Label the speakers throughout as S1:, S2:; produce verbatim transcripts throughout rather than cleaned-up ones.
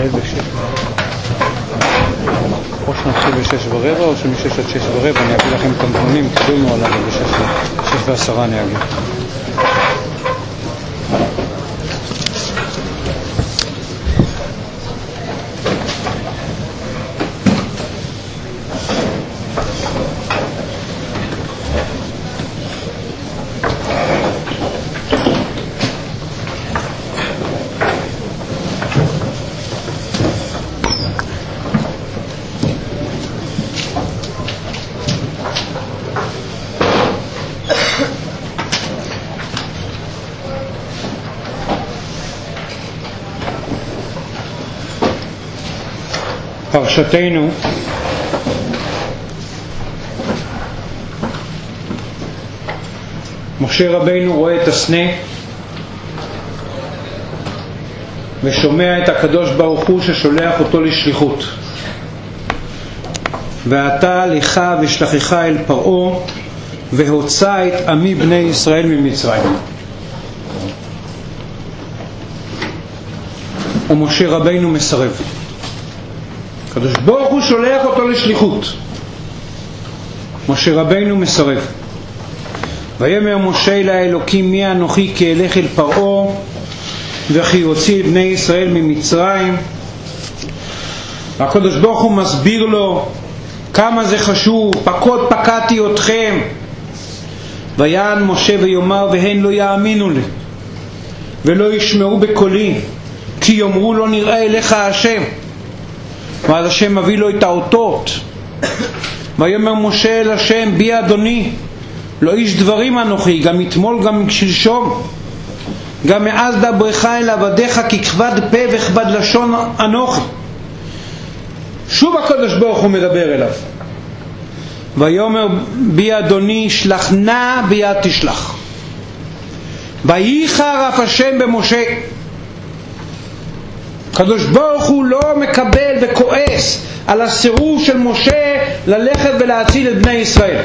S1: בשש או שנתחיל בשש ורבע או שמשש עד שש ורבע אני אגיד לכם את הנתונים, קיבלנו עליו בשש ועשרה אני אגיד. פרשתנו משה רבינו רואה את הסנה ושומע את הקדוש ברוך הוא ששולח אותו לשליחות. ואתה לך ושלחך אל פרעה והוצא את עמי בני ישראל ממצרים. ומשה רבינו מסרב. הקדוש ברוך הוא שולח אותו לשליחות, משה רבינו מסרב. ויאמר משה לאלוקים מי אנוכי כי אלך אל פרעה וכי יוציא את בני ישראל ממצרים. הקדוש ברוך הוא מסביר לו כמה זה חשוב, פקוד פקדתי אתכם. ויען משה ויאמר והן לא יאמינו לי ולא ישמעו בקולי כי יאמרו לא נראה אליך השם. ואז השם מביא לו את האותות. ויאמר משה אל השם בי אדוני לא איש דברים אנוכי גם אתמול גם שלשום גם מאז דברך אל עבדיך כי כבד פה וכבד לשון אנוכי. שוב הקדוש ברוך הוא מדבר אליו. ויאמר בי אדוני שלח נא ביד תשלח. וייחר אף השם במשה. הקדוש ברוך הוא לא מקבל וכועס על הסירוב של משה ללכת ולהציל את בני ישראל.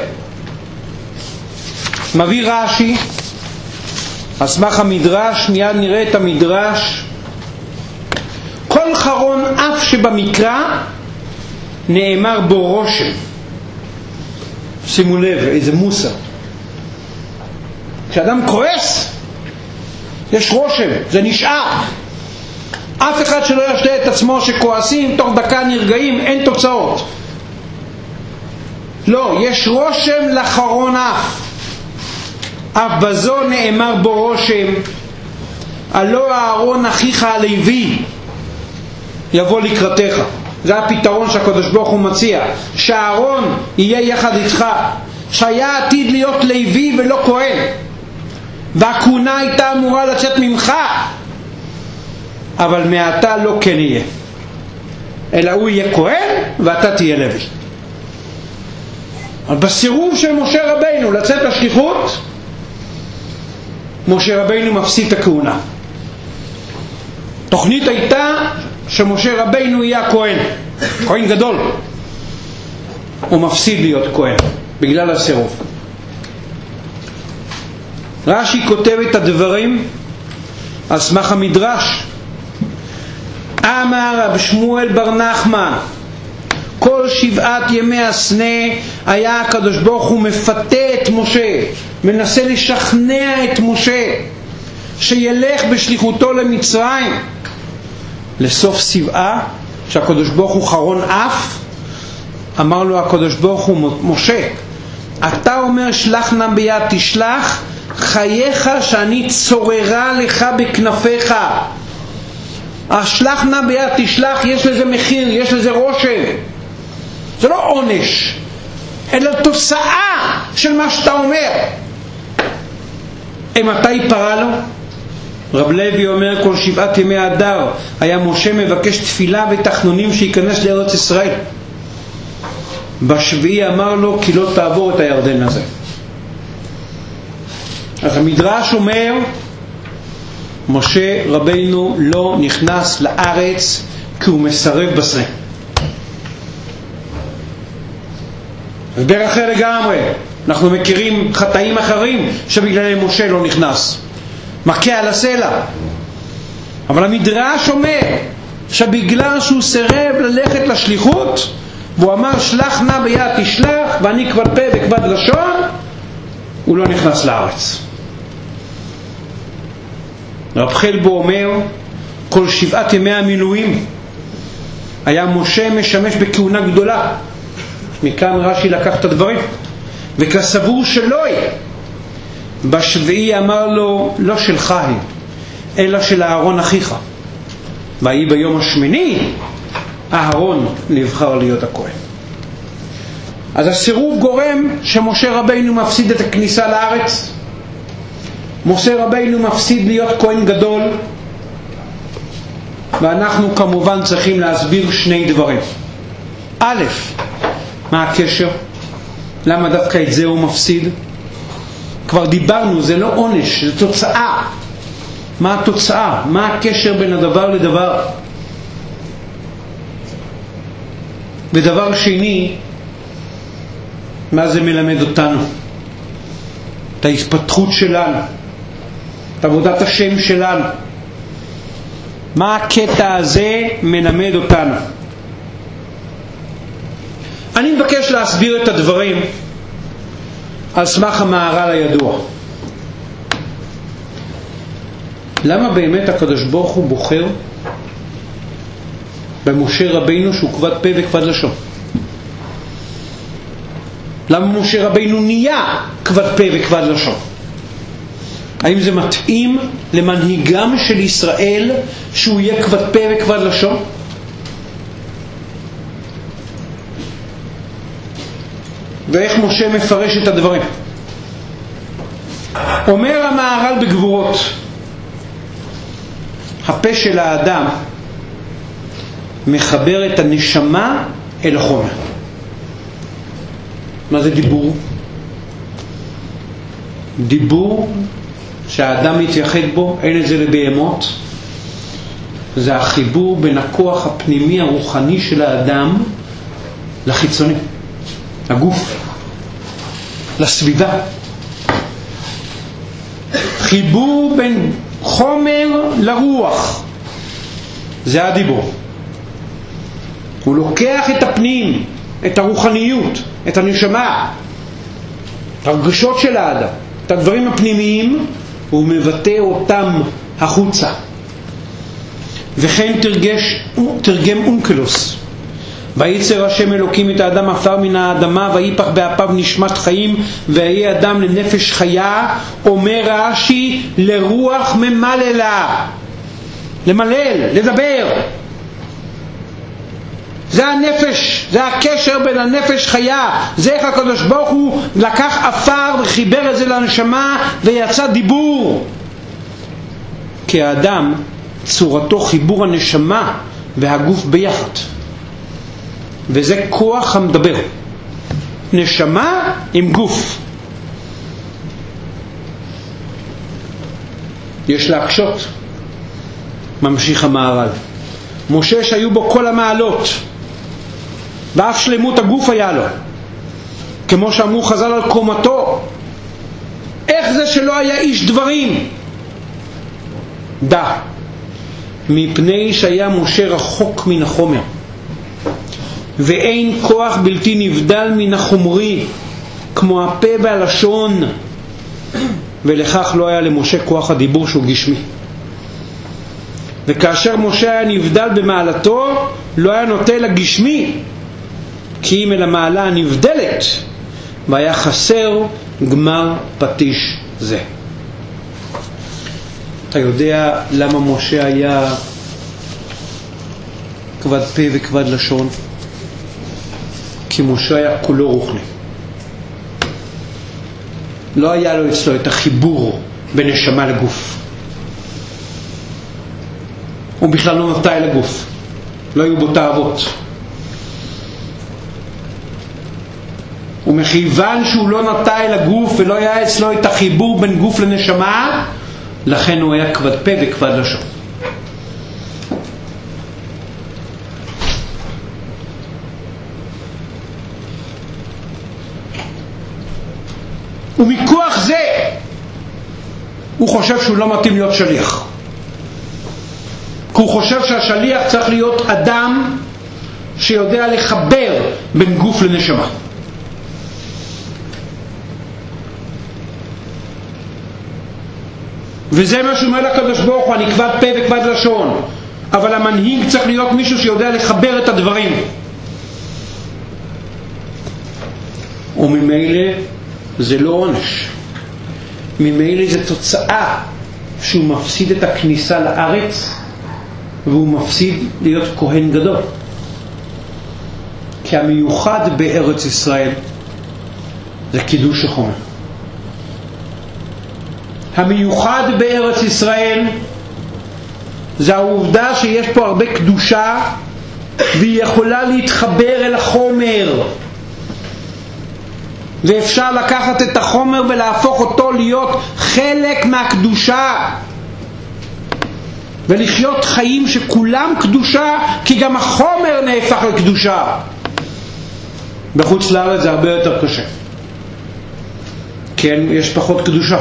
S1: מביא רש"י על סמך המדרש, מיד נראה את המדרש. כל חרון אף שבמקרא נאמר בו רושם. שימו לב איזה מוסר. כשאדם כועס יש רושם, זה נשאר. אף אחד שלא ישתה את עצמו שכועסים תוך דקה נרגעים, אין תוצאות. לא, יש רושם לחרון אף. אף בזו נאמר בו רושם הלא אהרון אחיך הלוי יבוא לקראתך. זה הפתרון שהקדוש ברוך הוא מציע, שאהרון יהיה יחד איתך, שהיה עתיד להיות לוי ולא כהן, והכהונה הייתה אמורה לצאת ממך, אבל מעתה לא כן יהיה, אלא הוא יהיה כהן ואתה תהיה לוי. אבל בסירוב של משה רבינו לצאת לשליחות, משה רבינו מפסיד את הכהונה. תוכנית הייתה שמשה רבינו יהיה כהן, כהן גדול. הוא מפסיד להיות כהן בגלל הסירוב. רש"י כותב את הדברים על סמך המדרש. אמר רב שמואל בר נחמן כל שבעת ימי הסנה היה הקדוש ברוך הוא מפתה את משה, מנסה לשכנע את משה שילך בשליחותו למצרים. לסוף שבעה שהקדוש ברוך הוא חרון אף, אמר לו הקדוש ברוך הוא משה, אתה אומר שלח נא ביד תשלח, חייך שאני צוררה לך בכנפיך. השלח נא ביד תשלח יש לזה מחיר, יש לזה רושם. זה לא עונש, אלא תוצאה של מה שאתה אומר. מתי פרה לו? רב לוי אומר כל שבעת ימי אדר היה משה מבקש תפילה ותחנונים שיכנס לארץ ישראל. בשביעי אמר לו כי לא תעבור את הירדן הזה. אז המדרש אומר משה רבינו לא נכנס לארץ כי הוא מסרב בסנה. בדרך אחר לגמרי אנחנו מכירים חטאים אחרים שבגללם משה לא נכנס, מכה על הסלע. אבל המדרש אומר עכשיו בגלל שהוא סירב ללכת לשליחות, והוא אמר שלח נא ביד תשלח ואני כבד פה וכבד לשון, הוא לא נכנס לארץ. רב חלבו אומר כל שבעת ימי המילואים היה משה משמש בכהונה גדולה. מכאן רש"י לקח את הדברים. וכסבור שלא היא, בשביעי אמר לו לא שלך היא אלא של אהרון אחיך, והיא ביום השמיני אהרון נבחר להיות הכהן. אז הסירוב גורם שמשה רבינו מפסיד את הכניסה לארץ. משה רבינו מפסיד להיות כהן גדול, ואנחנו כמובן צריכים להסביר שני דברים. א', מה הקשר? למה דווקא את זה הוא מפסיד? כבר דיברנו, זה לא עונש, זה תוצאה. מה התוצאה? מה הקשר בין הדבר לדבר? ודבר שני, מה זה מלמד אותנו? את ההתפתחות שלנו, את עבודת השם שלנו. מה הקטע הזה מלמד אותנו? אני מבקש להסביר את הדברים על סמך המהר"ל הידוע. למה באמת הקדוש ברוך הוא בוחר במשה רבינו שהוא כבד פה וכבד לשון? למה משה רבינו נהיה כבד פה וכבד לשון? האם זה מתאים למנהיגם של ישראל שהוא יהיה כבד פה וכבד לשון? ואיך משה מפרש את הדברים? אומר המהר"ל בגבורות, הפה של האדם מחבר את הנשמה אל החומר. מה זה דיבור? דיבור שהאדם מתייחד בו, אין את זה לבהמות. זה החיבור בין הכוח הפנימי הרוחני של האדם לחיצוני, הגוף, לסביבה. חיבור בין חומר לרוח, זה הדיבור. הוא לוקח את הפנים, את הרוחניות, את הנשמה, את הרגשות של האדם, את הדברים הפנימיים, הוא מבטא אותם החוצה. וכן תרגש, תרגם אונקלוס, ויצר השם אלוקים את האדם עפר מן האדמה ויפח באפיו נשמת חיים ויהיה אדם לנפש חיה. אומר רש"י לרוח ממללה, למלל, לדבר. זה הנפש, זה הקשר בין הנפש חיה. זה איך הקדוש ברוך הוא לקח עפר וחיבר את זה לנשמה ויצא דיבור. כי האדם צורתו חיבור הנשמה והגוף ביחד, וזה כוח המדבר, נשמה עם גוף. יש להקשות. ממשיך המהר"ל, משה שהיו בו כל המעלות ואף שלמות הגוף היה לו, כמו שאמרו חז"ל על קומתו. איך זה שלא היה איש דברים? דע, מפני שהיה משה רחוק מן החומר, ואין כוח בלתי נבדל מן החומרי כמו הפה והלשון, ולכך לא היה למשה כוח הדיבור שהוא גשמי. וכאשר משה היה נבדל במעלתו לא היה נוטה לגשמי, כי אם אל המעלה הנבדלת, והיה חסר גמר פטיש זה. אתה יודע למה משה היה כבד פה וכבד לשון? כי משה היה כולו רוחני. לא היה לו אצלו את החיבור בין נשמה לגוף. הוא בכלל לא נטע לגוף, לא היו בו תאוות. ומכיוון שהוא לא נטע אל הגוף ולא היה אצלו את החיבור בין גוף לנשמה, לכן הוא היה כבד פה וכבד לשון. ומכוח זה הוא חושב שהוא לא מתאים להיות שליח. כי הוא חושב שהשליח צריך להיות אדם שיודע לחבר בין גוף לנשמה. וזה מה שאומר לקדוש ברוך הוא, אני כבד פה וכבד לשון, אבל המנהיג צריך להיות מישהו שיודע לחבר את הדברים. וממילא זה לא עונש, ממילא זה תוצאה שהוא מפסיד את הכניסה לארץ, והוא מפסיד להיות כהן גדול. כי המיוחד בארץ ישראל זה קידוש החומר. המיוחד בארץ ישראל זה העובדה שיש פה הרבה קדושה, והיא יכולה להתחבר אל החומר, ואפשר לקחת את החומר ולהפוך אותו להיות חלק מהקדושה, ולחיות חיים שכולם קדושה, כי גם החומר נהפך לקדושה. בחוץ לארץ זה הרבה יותר קשה, כן, יש פחות קדושה.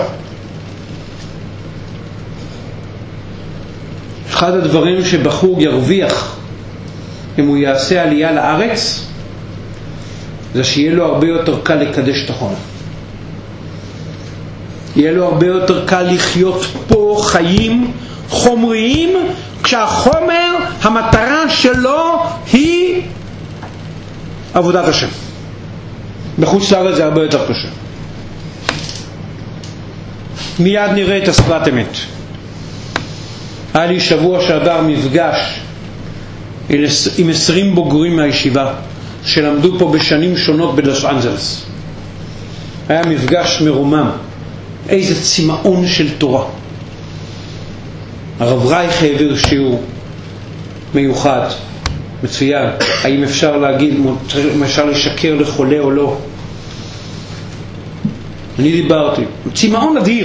S1: אחד הדברים שבחור ירוויח אם הוא יעשה עלייה לארץ, זה שיהיה לו הרבה יותר קל לקדש את החומר. יהיה לו הרבה יותר קל לחיות פה חיים חומריים, כשהחומר, המטרה שלו היא עבודת השם. בחוץ לארץ זה הרבה יותר קשה. מיד נראה את השפת אמת. היה לי שבוע שעבר מפגש עם עשרים בוגרים מהישיבה שלמדו פה בשנים שונות בלוס אנג'לס. היה מפגש מרומם, איזה צמאון של תורה. הרב רייך העביר שיעור מיוחד, מצוין. האם אפשר להגיד, אם אפשר לשקר לחולה או לא? אני דיברתי, צמאון אדיר.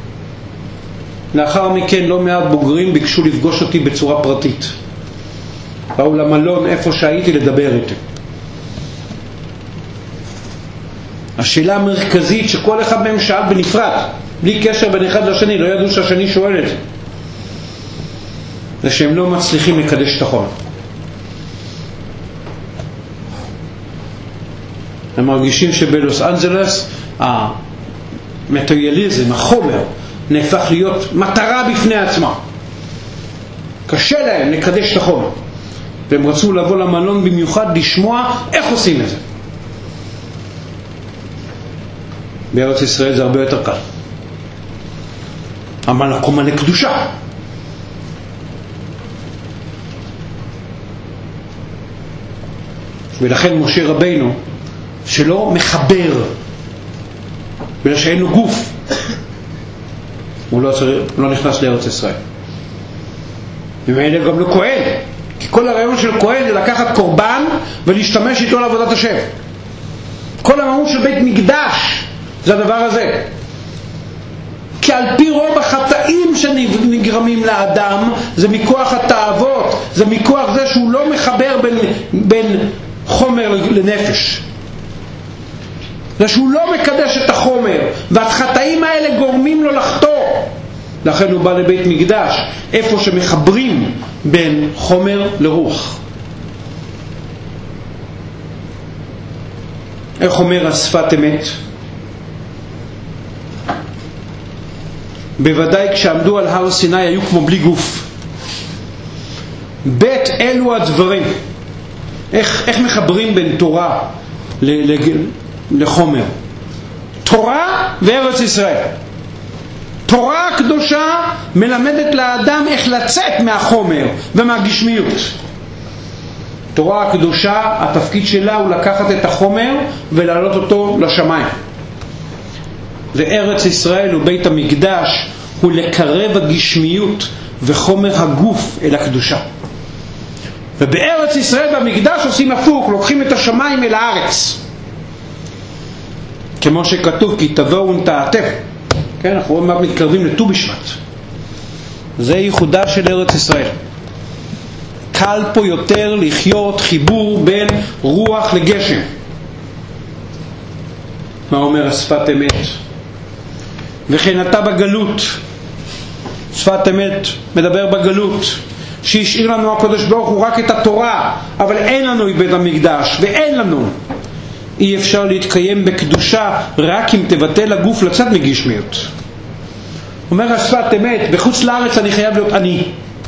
S1: לאחר מכן לא מעט בוגרים ביקשו לפגוש אותי בצורה פרטית, באו למלון איפה שהייתי לדבר איתי. השאלה המרכזית שכל אחד מהם שאל בנפרד, בלי קשר בין אחד לשני, לא ידעו שהשני שואל את זה, זה שהם לא מצליחים לקדש את החומר. הם מרגישים שבלוס אנג'לס המטריאליזם, החומר, נהפך להיות מטרה בפני עצמה. קשה להם לקדש את החומר, והם רצו לבוא למלון במיוחד לשמוע איך עושים את זה. בארץ ישראל זה הרבה יותר קל, המקום מלא קדושה. ולכן משה רבינו שלא מחבר, בגלל שאין לו גוף, הוא לא, צריך, לא נכנס לארץ ישראל. ומאלה גם לא כהן, כי כל הרעיון של כהן זה לקחת קורבן ולהשתמש איתו לעבודת השם. כל המהות של בית מקדש זה הדבר הזה. כי על פי רוב החטאים שנגרמים לאדם זה מכוח התאוות, זה מכוח זה שהוא לא מחבר בין, בין חומר לנפש, זה שהוא לא מקדש את החומר, והחטאים האלה גורמים לו לחטוא. לכן הוא בא לבית מקדש, איפה שמחברים בין חומר לרוח. איך אומר השפת אמת? בוודאי כשעמדו על הר סיני היו כמו בלי גוף. בית אלו הדברים. איך, איך מחברים בין תורה ל, ל, לחומר? תורה וארץ ישראל. תורה הקדושה מלמדת לאדם איך לצאת מהחומר ומהגשמיות. תורה הקדושה, התפקיד שלה הוא לקחת את החומר ולהעלות אותו לשמיים. וארץ ישראל ובית המקדש הוא לקרב הגשמיות וחומר הגוף אל הקדושה. ובארץ ישראל במקדש עושים הפוך, לוקחים את השמיים אל הארץ, כמו שכתוב כי תבואו ונטעתם. כן, אנחנו רואים מה מתקרבים לט"ו בשבט. זה ייחודה של ארץ ישראל. קל פה יותר לחיות חיבור בין רוח לגשם. מה אומר השפת אמת? וכן אתה בגלות. שפת אמת מדבר בגלות, שהשאיר לנו הקדוש ברוך הוא רק את התורה, אבל אין לנו את בית המקדש, ואין לנו. אי אפשר להתקיים בקדושה רק אם תבטל הגוף לצאת מגשמיות. אומר השפת אמת, בחוץ לארץ אני חייב להיות עני.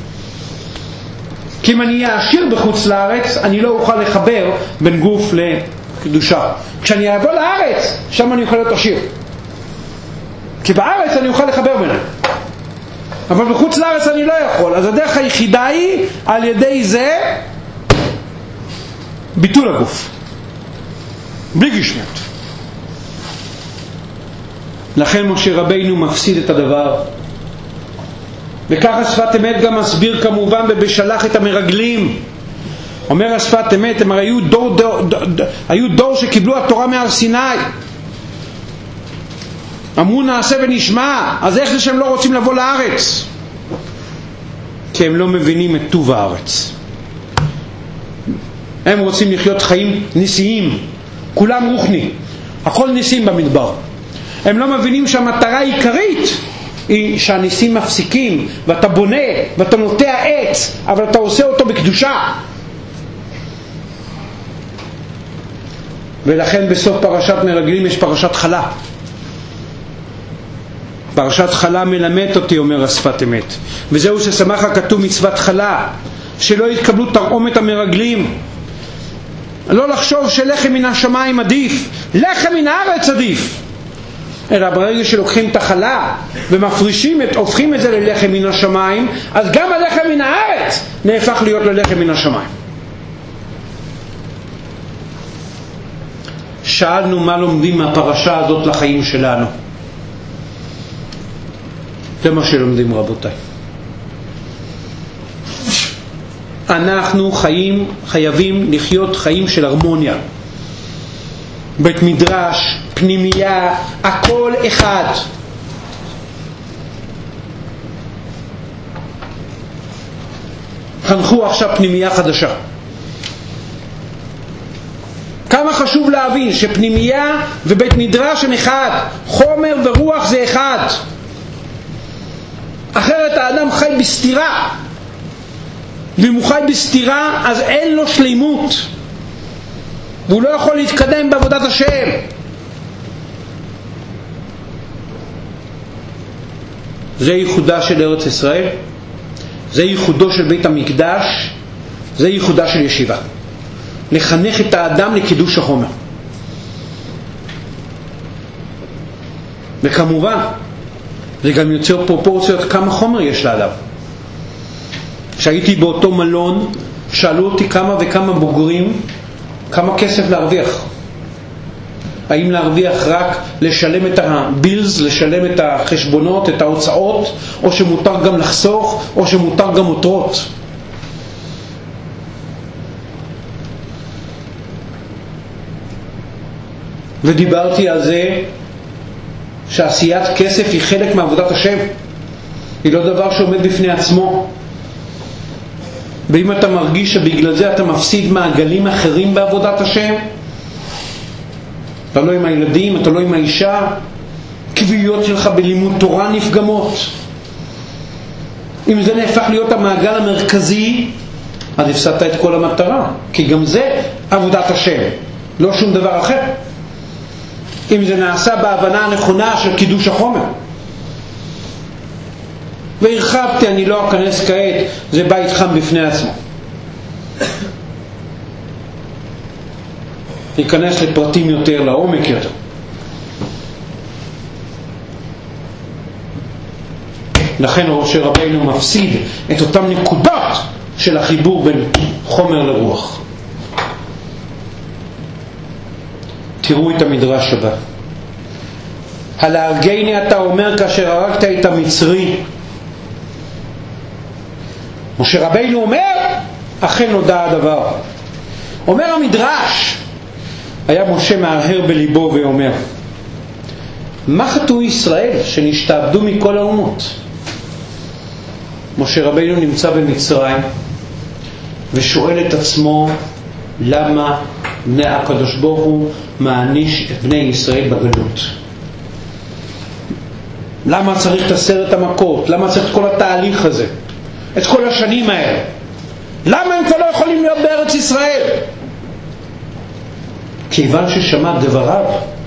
S1: כי אם אני אהיה עשיר בחוץ לארץ, אני לא אוכל לחבר בין גוף לקדושה. כשאני אבוא לארץ, שם אני אוכל להיות עשיר. כי בארץ אני אוכל לחבר ביניהם. אבל בחוץ לארץ אני לא יכול. אז הדרך היחידה היא על ידי זה ביטול הגוף. בלי גשמיות. לכן משה רבינו מפסיד את הדבר. וככה שפת אמת גם מסביר כמובן ובשלח את המרגלים. אומר השפת אמת, הם היו דור, דור, דור, דור, היו דור שקיבלו התורה מהר סיני. אמרו נעשה ונשמע. אז איך זה שהם לא רוצים לבוא לארץ? כי הם לא מבינים את טוב הארץ. הם רוצים לחיות חיים ניסיים, כולם רוחני, הכל ניסים במדבר. הם לא מבינים שהמטרה העיקרית היא שהניסים מפסיקים, ואתה בונה ואתה נוטע עץ, אבל אתה עושה אותו בקדושה. ולכן בסוף פרשת מרגלים יש פרשת חלה. פרשת חלה מלמד אותי, אומר השפת אמת, וזהו ששמח הכתוב מצוות חלה, שלא יתקבלו תרעומת המרגלים. לא לחשוב שלחם מן השמיים עדיף, לחם מן הארץ עדיף, אלא ברגע שלוקחים את החלה ומפרישים את, הופכים את זה ללחם מן השמיים, אז גם הלחם מן הארץ נהפך להיות ללחם מן השמיים. שאלנו מה לומדים מהפרשה הזאת לחיים שלנו. זה מה שלומדים, רבותיי. אנחנו חיים, חייבים לחיות חיים של הרמוניה. בית מדרש, פנימייה, הכל אחד. חנכו עכשיו פנימייה חדשה. כמה חשוב להבין שפנימייה ובית מדרש הם אחד, חומר ורוח זה אחד. אחרת האדם חי בסתירה, ואם הוא חי בסתירה אז אין לו שלימות, והוא לא יכול להתקדם בעבודת השם. זה ייחודה של ארץ ישראל, זה ייחודו של בית המקדש, זה ייחודה של ישיבה, לחנך את האדם לקידוש החומר. וכמובן זה גם יוצר פרופורציות כמה חומר יש לאדם. כשהייתי באותו מלון, שאלו אותי כמה וכמה בוגרים כמה כסף להרוויח. האם להרוויח רק לשלם את הבילס, לשלם את החשבונות, את ההוצאות, או שמותר גם לחסוך, או שמותר גם מותרות. ודיברתי על זה שעשיית כסף היא חלק מעבודת השם, היא לא דבר שעומד בפני עצמו. ואם אתה מרגיש שבגלל זה אתה מפסיד מעגלים אחרים בעבודת השם, אתה לא עם הילדים, אתה לא עם האישה, קביעות שלך בלימוד תורה נפגמות. אם זה נהפך להיות המעגל המרכזי, אז הפסדת את כל המטרה, כי גם זה עבודת השם, לא שום דבר אחר. אם זה נעשה בהבנה הנכונה של קידוש החומר. והרחבתי, אני לא אכנס כעת, זה בית חם בפני עצמו. ניכנס לפרטים יותר, לעומק יותר. לכן ראש רבינו מפסיד את אותם נקודות של החיבור בין חומר לרוח. תראו את המדרש הבא. הלהרגני אתה אומר כאשר הרגת את המצרי. משה רבינו אומר, אכן נודע הדבר. אומר המדרש, היה משה מהרהר בליבו ואומר, מה חטאו ישראל שנשתעבדו מכל האומות? משה רבינו נמצא במצרים ושואל את עצמו, למה הקדוש ברוך הוא מעניש את בני ישראל בגלות? למה צריך את עשרת המכות? למה צריך את כל התהליך הזה? את כל השנים האלה? למה הם כבר לא יכולים להיות בארץ ישראל? כיוון ששמע דבריו.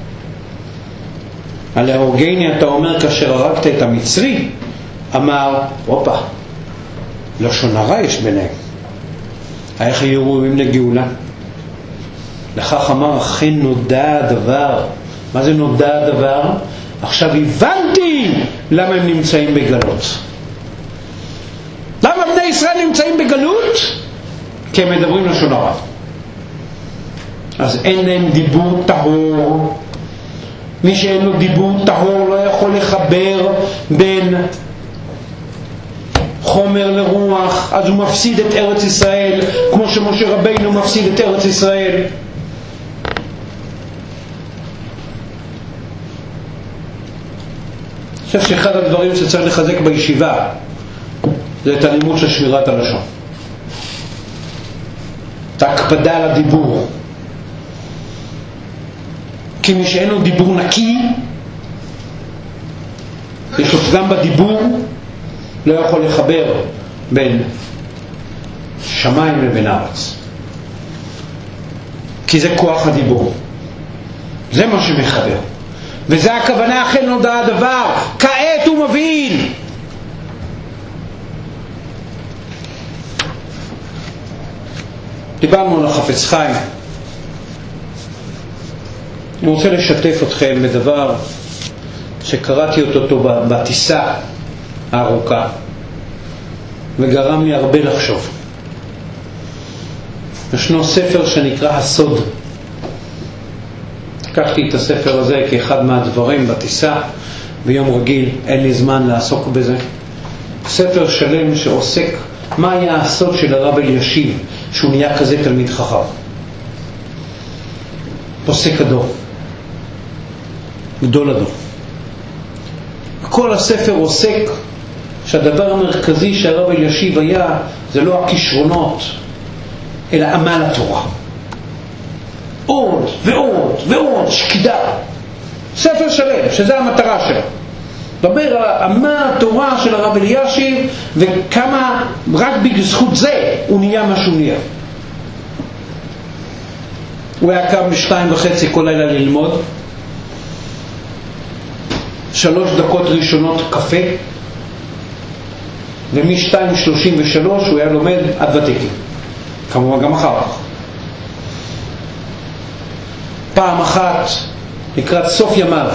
S1: על ההורגני אתה אומר כאשר הרגת את המצרי, אמר, אופה, לשון הרע יש ביניהם. איך יהיו ראויים לגאולה? לכך אמר, אכן נודע הדבר. מה זה נודע הדבר? עכשיו הבנתי למה הם נמצאים בגלות. למה בני ישראל נמצאים בגלות? כי הם מדברים לשון הרע. אז אין להם דיבור טהור. מי שאין לו דיבור טהור לא יכול לחבר בין חומר לרוח, אז הוא מפסיד את ארץ ישראל, כמו שמשה רבינו מפסיד את ארץ ישראל. אני חושב שאחד הדברים שצריך לחזק בישיבה זה את הלימוד של שמירת הלשון, את ההקפדה על הדיבור. כי מי שאין לו דיבור נקי, יש לו גם בדיבור, לא יכול לחבר בין שמיים לבין ארץ. כי זה כוח הדיבור. זה מה שמחבר. וזה הכוונה, אכן נודע הדבר. כעת הוא מבין. דיברנו על החפץ חיים. אני רוצה לשתף אתכם בדבר שקראתי אותו בטיסה הארוכה וגרם לי הרבה לחשוב. ישנו ספר שנקרא הסוד. לקחתי את הספר הזה כאחד מהדברים בטיסה ביום רגיל, אין לי זמן לעסוק בזה. ספר שלם שעוסק מה היה הסוד של הרב אלישיב שהוא נהיה כזה תלמיד חכם, פוסק הדור, גדול הדור. כל הספר עוסק שהדבר המרכזי שהרב אלישיב היה זה לא הכישרונות אלא עמל התורה, עוד ועוד ועוד שקידה. ספר שלם שזה המטרה שלו, דבר עמל התורה של הרב אלישיב וכמה רק בזכות זה הוא נהיה מה שהוא נהיה. הוא היה קם בשתיים וחצי כל לילה ללמוד, שלוש דקות ראשונות קפה, ומשתיים שלושים ושלוש הוא היה לומד עד ותיקים, כמובן גם אחר כך. פעם אחת לקראת סוף ימיו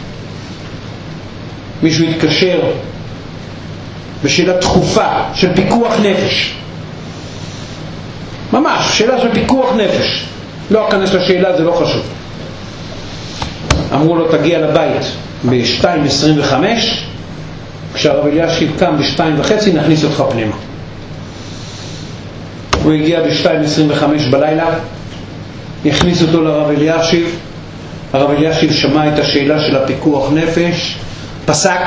S1: מישהו התקשר בשאלה דחופה של פיקוח נפש, ממש שאלה של פיקוח נפש, לא אכנס לשאלה, זה לא חשוב. אמרו לו תגיע לבית ב-שתיים עשרים וחמש, כשהרב אלישיב קם ב-שתיים וחצי נכניס אותך פנימה. הוא הגיע ב-שתיים עשרים וחמש בלילה, הכניס אותו לרב אלישיב. הרב אלישיב שמע את השאלה של הפיקוח נפש, פסק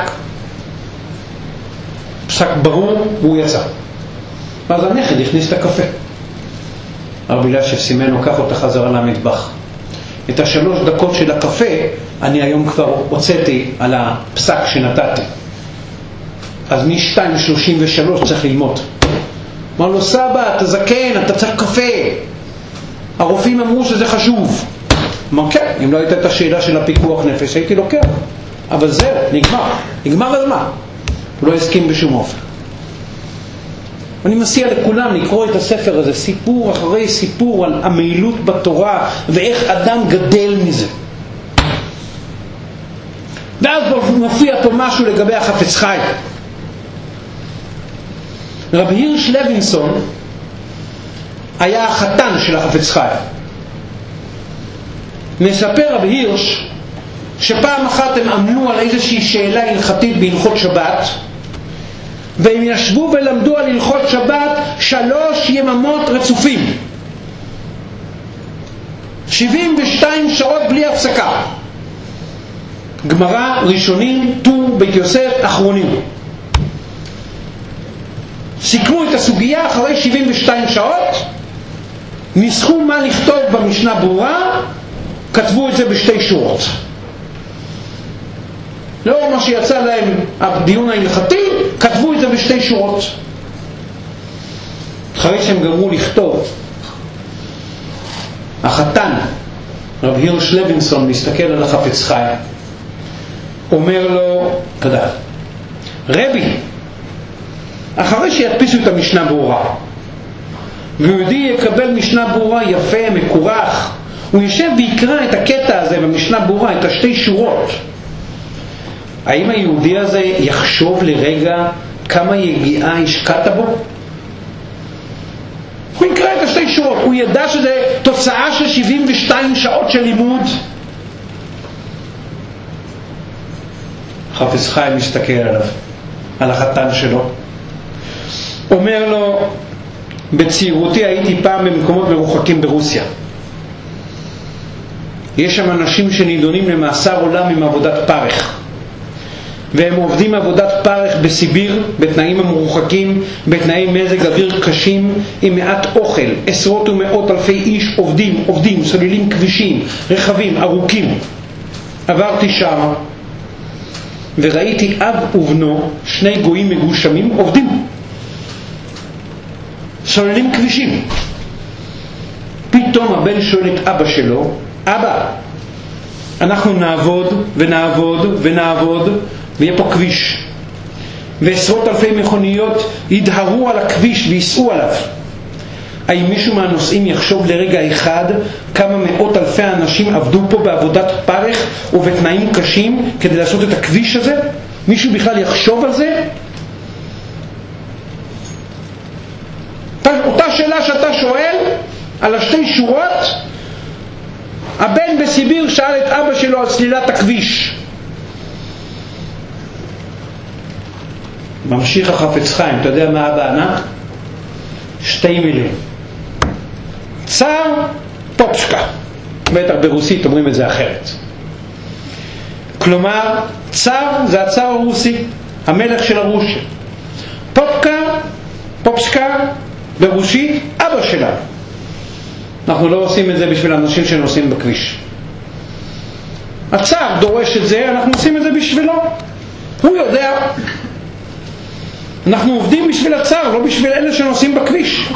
S1: פסק ברור והוא יצא. ואז הנכד הכניס את הקפה. הרב אלישיב סימן לו, קח אותה חזרה למטבח. את השלוש דקות של הקפה אני היום כבר הוצאתי על הפסק שנתתי, אז מ-שתיים שלושים ושלוש צריך ללמוד. אמר לו, סבא, אתה זקן, אתה צריך קפה, הרופאים אמרו שזה חשוב. אמר, כן, אם לא הייתה את השאלה של הפיקוח נפש הייתי לוקח, אבל זהו, נגמר נגמר הזמן. הוא לא הסכים בשום אופן. אני מציע לכולם לקרוא את הספר הזה, סיפור אחרי סיפור על המעילות בתורה ואיך אדם גדל מזה. ואז מופיע פה משהו לגבי החפץ חיים. רב הירש לוינסון היה החתן של החפץ חיים. מספר רב הירש שפעם אחת הם עמלו על איזושהי שאלה הלכתית בהלכות שבת, והם ישבו ולמדו על הלכות שבת שלוש יממות רצופים, שבעים ושתיים שעות בלי הפסקה. גמרא, ראשונים, טור, בית יוסף, אחרונים. סיכמו את הסוגיה אחרי שבעים ושתיים שעות, ניסחו מה לכתוב במשנה ברורה, כתבו את זה בשתי שורות. לא מה שיצא להם הדיון ההלכתי, כתבו את זה בשתי שורות. אחרי שהם גמרו לכתוב, החתן, רב הירש לוינסון, מסתכל על החפץ חיים, אומר לו, תודה, רבי, אחרי שידפיסו את המשנה ברורה, ויהודי יקבל משנה ברורה יפה, מקורח, הוא יושב ויקרא את הקטע הזה במשנה ברורה, את השתי שורות. האם היהודי הזה יחשוב לרגע כמה יגיעה השקעת בו? הוא יקרא את השתי שורות, הוא ידע שזה תוצאה של שבעים ושתיים שעות של לימוד. חפץ חיים מסתכל עליו, על החתן שלו, אומר לו, בצעירותי הייתי פעם במקומות מרוחקים ברוסיה. יש שם אנשים שנידונים למאסר עולם עם עבודת פרך, והם עובדים עבודת פרך בסיביר, בתנאים המרוחקים, בתנאי מזג אוויר קשים, עם מעט אוכל. עשרות ומאות אלפי איש עובדים, עובדים, סוללים כבישים, רכבים, ארוכים. עברתי שם וראיתי אב ובנו, שני גויים מגושמים, עובדים, סוללים כבישים. פתאום הבן שואל את אבא שלו, אבא, אנחנו נעבוד ונעבוד ונעבוד ויהיה פה כביש, ועשרות אלפי מכוניות ידהרו על הכביש ויסעו עליו. האם מישהו מהנוסעים יחשוב לרגע אחד כמה מאות אלפי אנשים עבדו פה בעבודת פרך ובתנאים קשים כדי לעשות את הכביש הזה? מישהו בכלל יחשוב על זה? אותה שאלה שאתה שואל על השתי שורות, הבן בסיביר שאל את אבא שלו על סלילת הכביש. ממשיך החפץ חיים, אתה יודע מה אבא ענה? שתי מילים, צאר פופשקה. בטח ברוסית אומרים את זה אחרת. כלומר, צאר זה הצאר הרוסי, המלך של הרוסיה. פופקה, פופשקה ברוסית, אבא שלה. אנחנו לא עושים את זה בשביל אנשים שנוסעים בכביש. הצאר דורש את זה, אנחנו עושים את זה בשבילו. הוא יודע. אנחנו עובדים בשביל הצאר, לא בשביל אלה שנוסעים בכביש.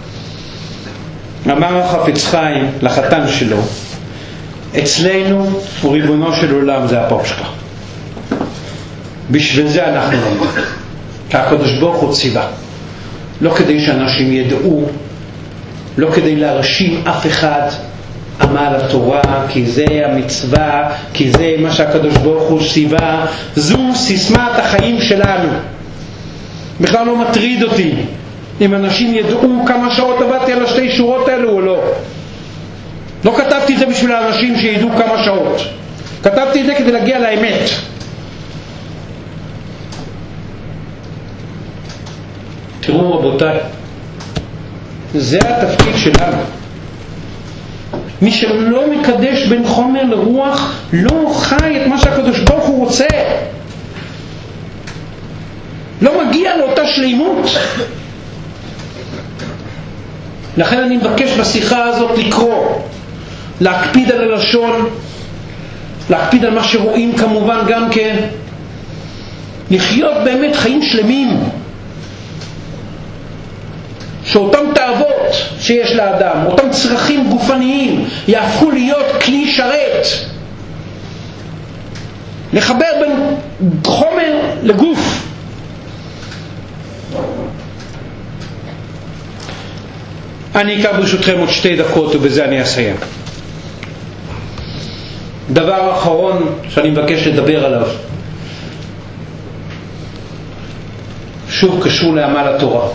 S1: אמר החפץ חיים לחתן שלו, אצלנו ריבונו של עולם זה הפופשקה. בשביל זה אנחנו לומדים. כי הקדוש ברוך הוא ציווה. לא כדי שאנשים ידעו, לא כדי להרשים אף אחד עמל התורה, כי זה המצווה, כי זה מה שהקדוש ברוך הוא ציווה. זו סיסמת החיים שלנו. בכלל לא מטריד אותי אם אנשים ידעו כמה שעות עבדתי על השתי שורות האלו או לא. לא כתבתי את זה בשביל האנשים שידעו כמה שעות, כתבתי את זה כדי להגיע לאמת. תראו רבותיי, זה התפקיד שלנו. מי שלא מקדש בין חומר לרוח לא חי את מה שהקדוש ברוך הוא רוצה, לא מגיע לאותה שלימות. לכן אני מבקש בשיחה הזאת לקרוא, להקפיד על הלשון, להקפיד על מה שרואים כמובן גם כן, לחיות באמת חיים שלמים, שאותם תאוות שיש לאדם, אותם צרכים גופניים יהפכו להיות כלי שרת, לחבר בין חומר לגוף. אני אקח ברשותכם עוד שתי דקות ובזה אני אסיים. דבר אחרון שאני מבקש לדבר עליו, שוב קשור לעמל התורה.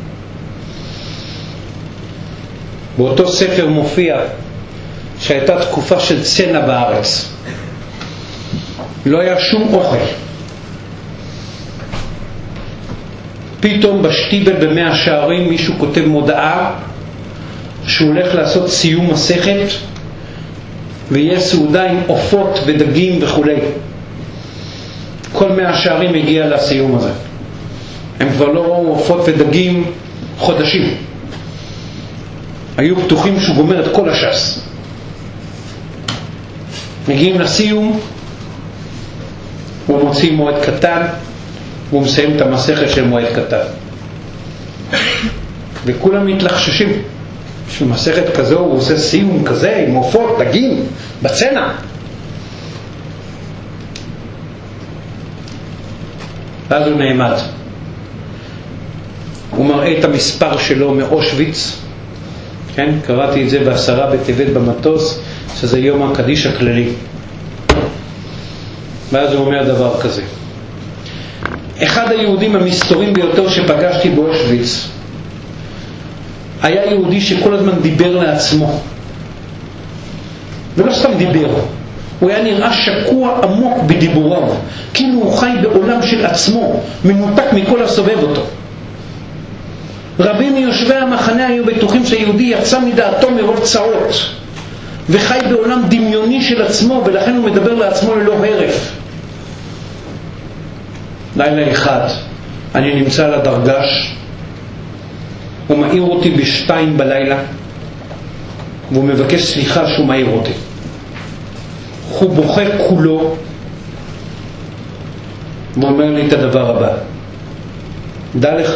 S1: באותו ספר מופיע שהייתה תקופה של צנע בארץ, לא היה שום אוכל. פתאום בשטיבל במאה שערים מישהו כותב מודעה שהוא הולך לעשות סיום מסכת ויהיה סעודה עם עופות ודגים וכו'. כל מאה שערים הגיע לסיום הזה, הם כבר לא ראו עופות ודגים חודשים, היו בטוחים שהוא גומר את כל הש"ס. מגיעים לסיום, הוא מוציא מועד קטן והוא מסיים את המסכת של מועד קטן. וכולם מתלחששים. יש מסכת כזו, הוא עושה סיום כזה עם עופות, דגים, בצנע. ואז הוא נעמד. הוא מראה את המספר שלו מאושוויץ. כן? קראתי את זה בעשרה בטבת במטוס, שזה יום הקדיש הכללי. ואז הוא אומר דבר כזה. אחד היהודים המסתורים ביותר שפגשתי באושוויץ, היה יהודי שכל הזמן דיבר לעצמו. ולא סתם דיבר. הוא היה נראה שקוע עמוק בדיבוריו, כאילו הוא חי בעולם של עצמו, מנותק מכל הסובב אותו. רבים מיושבי המחנה היו בטוחים שהיהודי יצא מדעתו מרוב צרות, וחי בעולם דמיוני של עצמו, ולכן הוא מדבר לעצמו ללא הרף. לילה אחד, אני נמצא על הדרגש, הוא מעיר אותי בשתיים בלילה, והוא מבקש סליחה שהוא מעיר אותי. הוא בוכה כולו, והוא אומר לי את הדבר הבא. דע לך,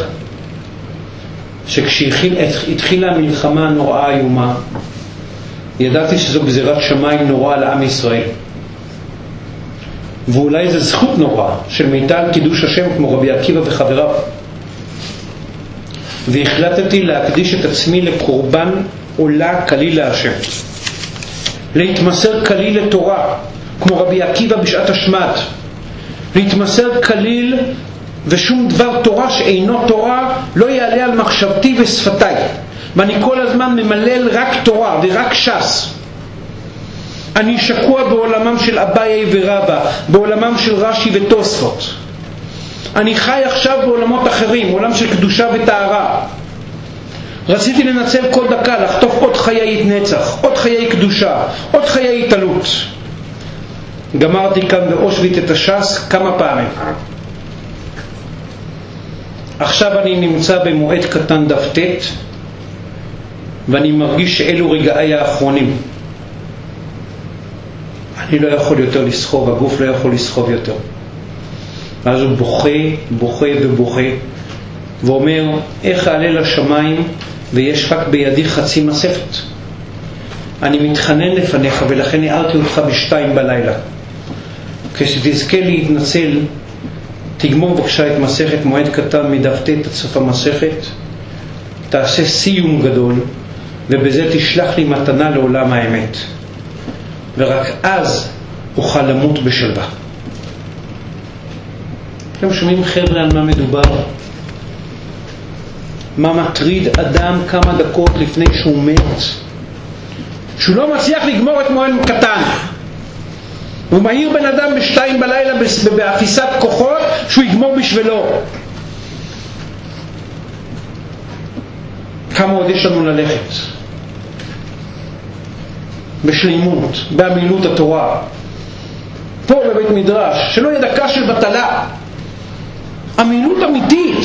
S1: שכשהתחילה המלחמה הנוראה האיומה, ידעתי שזו גזירת שמיים נוראה לעם ישראל. ואולי זו זכות נוראה של מיטה על קידוש השם כמו רבי עקיבא וחבריו. והחלטתי להקדיש את עצמי לקורבן עולה כליל להשם. להתמסר כליל לתורה, כמו רבי עקיבא בשעת השמד. להתמסר כליל ושום דבר תורה שאינו תורה לא יעלה על מחשבתי ושפתיי. ואני כל הזמן ממלל רק תורה ורק ש"ס. אני שקוע בעולמם של אביי ורבא, בעולמם של רש"י ותוספות. אני חי עכשיו בעולמות אחרים, עולם של קדושה וטהרה. רציתי לנצל כל דקה, לחטוף עוד חיי נצח, עוד חיי קדושה, עוד חיי התעלות. גמרתי כאן באושוויץ את הש"ס כמה פעמים. עכשיו אני נמצא במועד קטן דף ט', ואני מרגיש שאלו רגעי האחרונים. אני לא יכול יותר לסחוב, הגוף לא יכול לסחוב יותר. אז הוא בוכה, בוכה ובוכה, ואומר, איך אעלה לשמיים ויש רק בידי חצי מסכת? אני מתחנן לפניך, ולכן הערתי אותך בשתיים בלילה. כשתזכה להתנצל, תגמור בבקשה את מסכת מועד קטן מדף ט' עד סוף המסכת, תעשה סיום גדול, ובזה תשלח לי מתנה לעולם האמת. ורק אז אוכל למות בשלווה. אתם שומעים חבר'ה על מה מדובר? מה מטריד אדם כמה דקות לפני שהוא מת? שהוא לא מצליח לגמור את מועד קטן. הוא מהיר בן אדם בשתיים בלילה באפיסת כוחות שהוא יגמור בשבילו. כמה עוד יש לנו ללכת? בשלימות, באמינות התורה. פה בבית מדרש, שלא יהיה דקה של בטלה. אמינות אמיתית.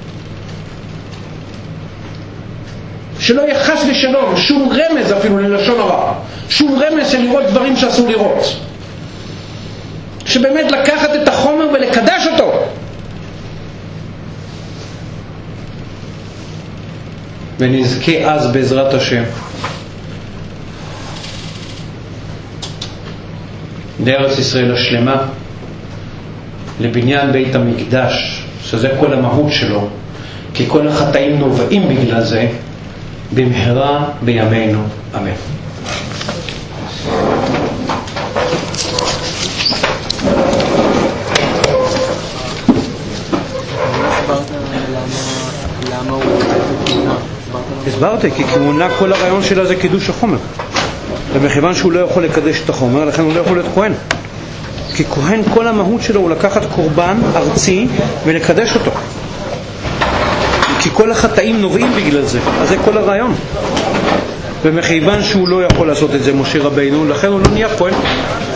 S1: שלא יהיה חס ושלום, שום רמז אפילו ללשון הרע. שום רמז של לראות דברים שאסור לראות. שבאמת לקחת את החומר ולקדש אותו. ונזכה אז בעזרת השם לארץ ישראל השלמה, לבניין בית המקדש, שזה כל המהות שלו, כי כל החטאים נובעים בגלל זה, במהרה בימינו, אמן. הסברתי, כי כהונה כל הרעיון שלה זה קידוש החומר, ומכיוון שהוא לא יכול לקדש את החומר, לכן הוא לא יכול להיות כהן. כי כהן כל המהות שלו הוא לקחת קורבן ארצי ולקדש אותו, כי כל החטאים נובעים בגלל זה. אז זה כל הרעיון. ומכיוון שהוא לא יכול לעשות את זה, משה רבינו, לכן הוא לא נהיה כהן.